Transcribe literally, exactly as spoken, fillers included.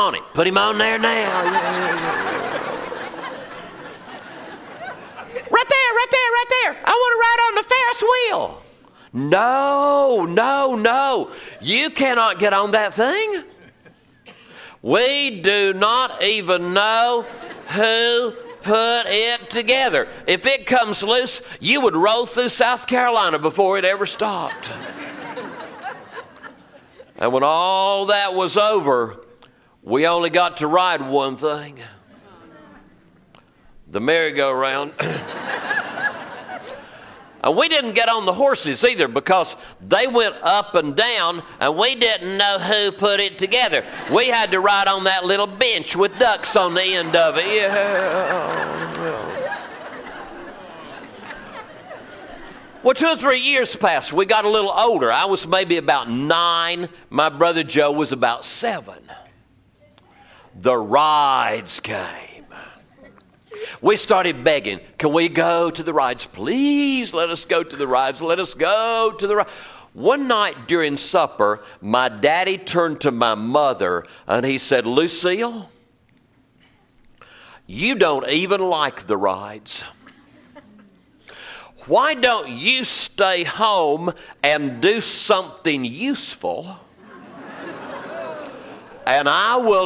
on it. Put him on there now. Right there, right there, right there. I want to ride on the Ferris wheel. No, no, no. You cannot get on that thing. We do not even know who put it together. If it comes loose, you would roll through South Carolina before it ever stopped. And when all that was over, we only got to ride one thing. The merry-go-round. And we didn't get on the horses either because they went up and down and we didn't know who put it together. We had to ride on that little bench with ducks on the end of it. Yeah. Well, two or three years passed. We got a little older. I was maybe about nine. My brother Joe was about seven. The rides came. We started begging, can we go to the rides? Please let us go to the rides. Let us go to the rides. One night during supper, my daddy turned to my mother and he said, Lucille, you don't even like the rides. Why don't you stay home and do something useful? And I will